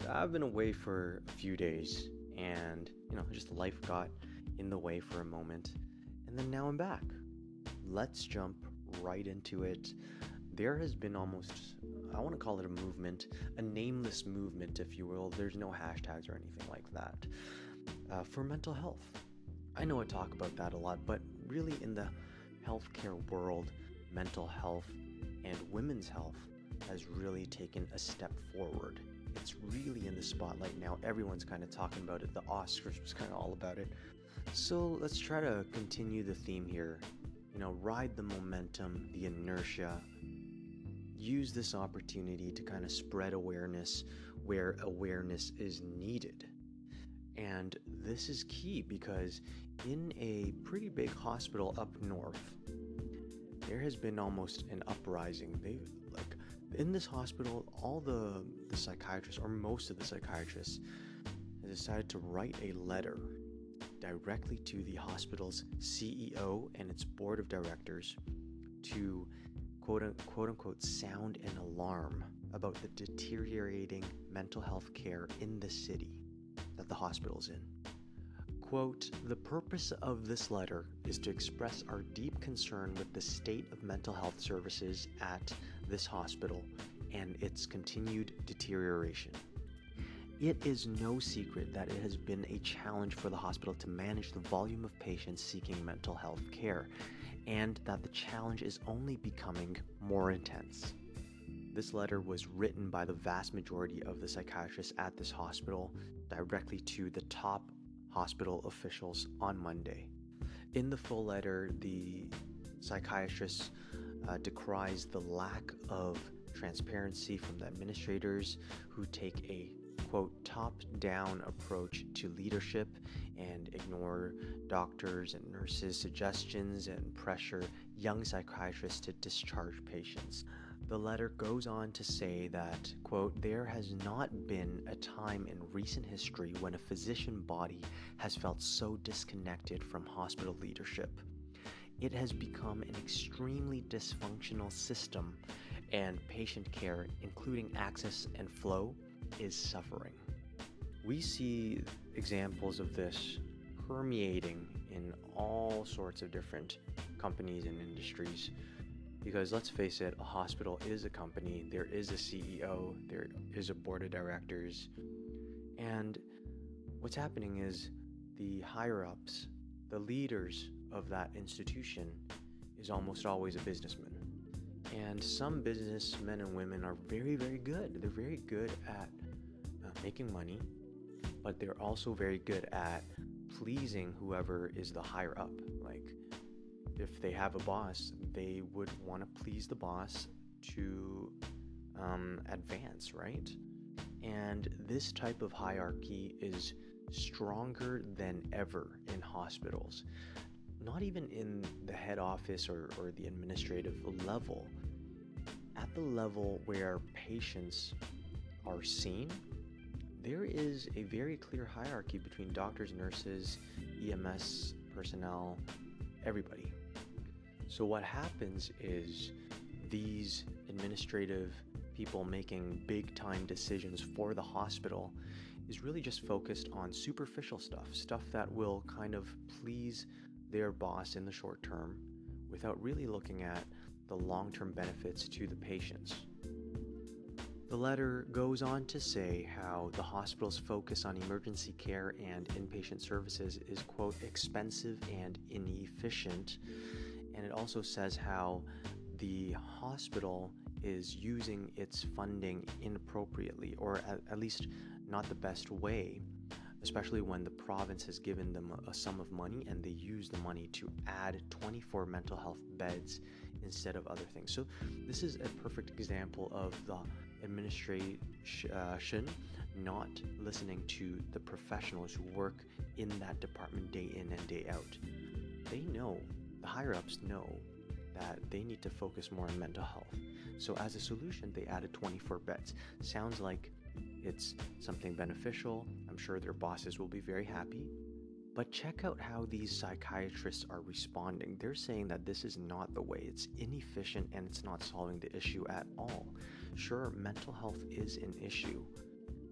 I've been away for a few days and, just life got in the way for a moment. And then now I'm back. Let's jump right into it. There has been almost, I want to call it a movement, a nameless movement, if you will. There's no hashtags or anything like that, for mental health. I know I talk about that a lot, but really in the healthcare world, mental health and women's health has really taken a step forward. It's really in the spotlight now. Everyone's kind of talking about it. The Oscars was kind of all about it. So let's try to continue the theme here. Ride the momentum, the inertia. Use this opportunity to kind of spread awareness where awareness is needed. And this is key because in a pretty big hospital up north, there has been almost an uprising. In this hospital, all the psychiatrists, or most of the psychiatrists, have decided to write a letter directly to the hospital's CEO and its board of directors to quote unquote sound an alarm about the deteriorating mental health care in the city that the hospital's in. Quote, "The purpose of this letter is to express our deep concern with the state of mental health services at this hospital and its continued deterioration. It is no secret that it has been a challenge for the hospital to manage the volume of patients seeking mental health care, and that the challenge is only becoming more intense." This letter was written by the vast majority of the psychiatrists at this hospital directly to the top hospital officials on Monday. In the full letter, the psychiatrist decries the lack of transparency from the administrators who take a quote top-down approach to leadership and ignore doctors and nurses' suggestions and pressure young psychiatrists to discharge patients. The letter goes on to say that, quote, "There has not been a time in recent history when a physician body has felt so disconnected from hospital leadership. It has become an extremely dysfunctional system, and patient care, including access and flow, is suffering." We see examples of this permeating in all sorts of different companies and industries. Because let's face it, a hospital is a company, there is a CEO, there is a board of directors, and what's happening is the higher-ups, the leaders of that institution, is almost always a businessman. And some businessmen and women are very, very good. They're very good at making money, but they're also very good at pleasing whoever is the higher-up. Like, if they have a boss, they would want to please the boss to advance, right? And this type of hierarchy is stronger than ever in hospitals. Not even in the head office or the administrative level. At the level where patients are seen, there is a very clear hierarchy between doctors, nurses, EMS personnel, everybody. So what happens is these administrative people making big time decisions for the hospital is really just focused on superficial stuff that will kind of please their boss in the short term without really looking at the long-term benefits to the patients. The letter goes on to say how the hospital's focus on emergency care and inpatient services is, quote, expensive and inefficient. And it also says how the hospital is using its funding inappropriately, or at least not the best way, especially when the province has given them a sum of money and they use the money to add 24 mental health beds instead of other things. So this is a perfect example of the administration not listening to the professionals who work in that department day in and day out. They know, the higher-ups know, that they need to focus more on mental health. So as a solution, they added 24 beds. Sounds like it's something beneficial. I'm sure their bosses will be very happy. But check out how these psychiatrists are responding. They're saying that this is not the way. It's inefficient and it's not solving the issue at all. Sure, mental health is an issue,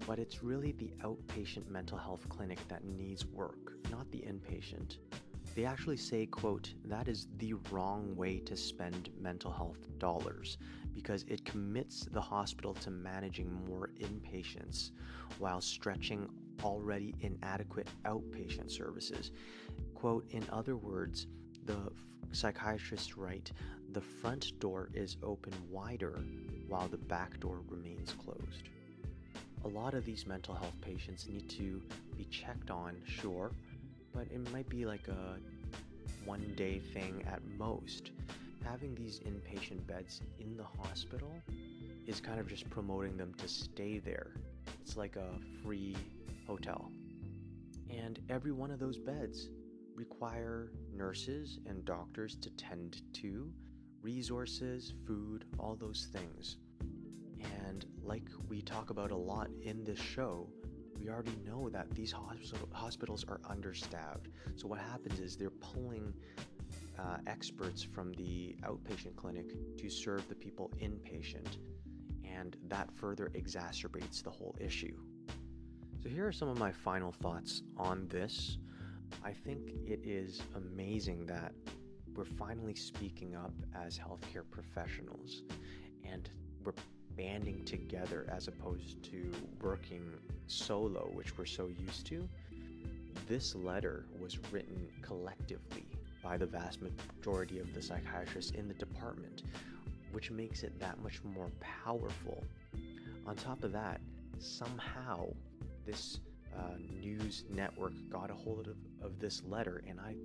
but it's really the outpatient mental health clinic that needs work, not the inpatient. They actually say, quote, that is the wrong way to spend mental health dollars because it commits the hospital to managing more inpatients while stretching already inadequate outpatient services. Quote, in other words, the psychiatrists write, the front door is open wider while the back door remains closed. A lot of these mental health patients need to be checked on, sure, but it might be like a one-day thing at most. Having these inpatient beds in the hospital is kind of just promoting them to stay there. It's like a free hotel. And every one of those beds require nurses and doctors to tend to, resources, food, all those things. And like we talk about a lot in this show, we already know that these hospitals are understaffed. So what happens is they're pulling experts from the outpatient clinic to serve the people inpatient, and that further exacerbates the whole issue. So here are some of my final thoughts on this. I think it is amazing that we're finally speaking up as healthcare professionals, and we're banding together as opposed to working solo, which we're so used to. This letter was written collectively by the vast majority of the psychiatrists in the department, which makes it that much more powerful. On top of that, somehow this news network got a hold of this letter, and I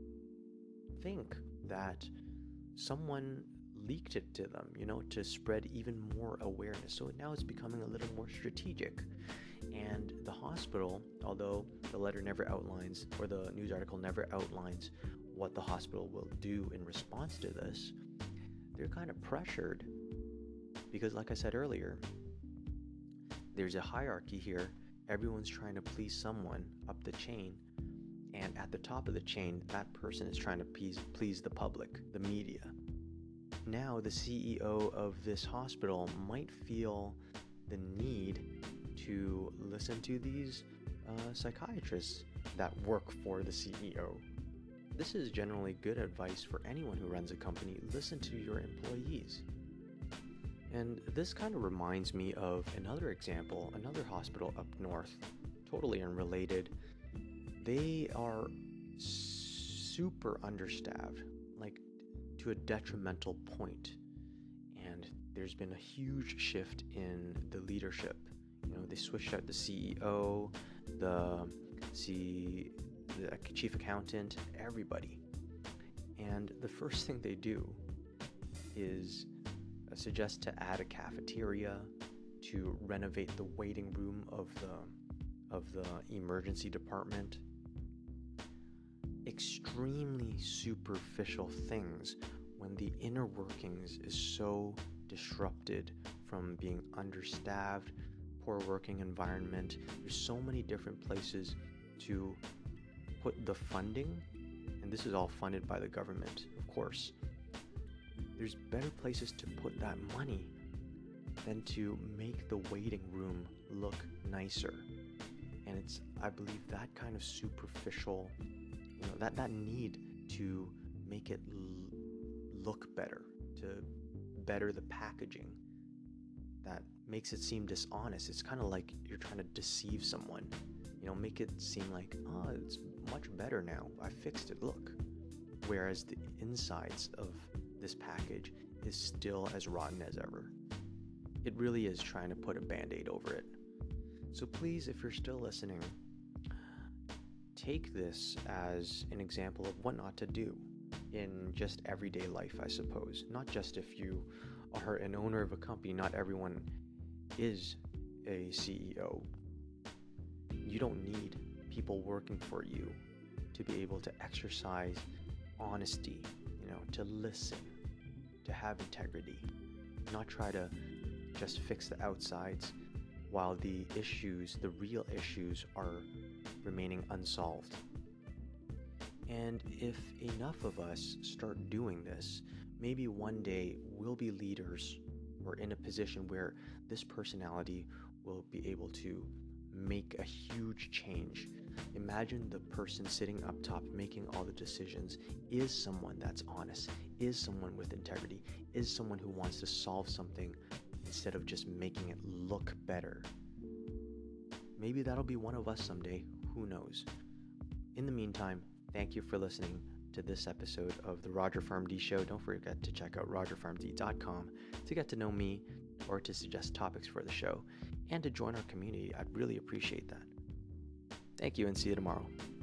think that someone leaked it to them, to spread even more awareness. So now it's becoming a little more strategic. And the hospital, although the letter never outlines, or the news article never outlines what the hospital will do in response to this, they're kind of pressured because, like I said earlier, there's a hierarchy here. Everyone's trying to please someone up the chain, and at the top of the chain, that person is trying to please the public, the media. Now, the CEO of this hospital might feel the need to listen to these psychiatrists that work for the CEO. This is generally good advice for anyone who runs a company. Listen to your employees. And this kind of reminds me of another example, another hospital up north, totally unrelated. They are super understaffed, like to a detrimental point. And there's been a huge shift in the leadership. They switched out the CEO, the chief accountant, everybody. And the first thing they do is suggest to add a cafeteria, to renovate the waiting room of the emergency department. Extremely superficial things when the inner workings is so disrupted from being understaffed, poor working environment. There's so many different places to put the funding, and this is all funded by the government, of course. There's better places to put that money than to make the waiting room look nicer. And it's, I believe, that kind of superficial, that need to make it look better, to better the packaging, that makes it seem dishonest. It's kind of like you're trying to deceive someone, make it seem like, oh, it's much better now, I fixed it, look. Whereas the insides of this package is still as rotten as ever. It really is trying to put a band-aid over it. So please, if you're still listening, take this as an example of what not to do in just everyday life, I suppose. Not just if you are an owner of a company. Not everyone is a CEO. You don't need people working for you to be able to exercise honesty, to listen, to have integrity, not try to just fix the outsides while the issues, the real issues, are remaining unsolved. And if enough of us start doing this, maybe one day we'll be leaders or in a position where this personality will be able to make a huge change. Imagine the person sitting up top making all the decisions is someone that's honest, is someone with integrity, is someone who wants to solve something instead of just making it look better. Maybe that'll be one of us someday, who knows? In the meantime, thank you for listening to this episode of the Roger PharmD Show. Don't forget to check out rogerpharmd.com to get to know me or to suggest topics for the show and to join our community. I'd really appreciate that. Thank you and see you tomorrow.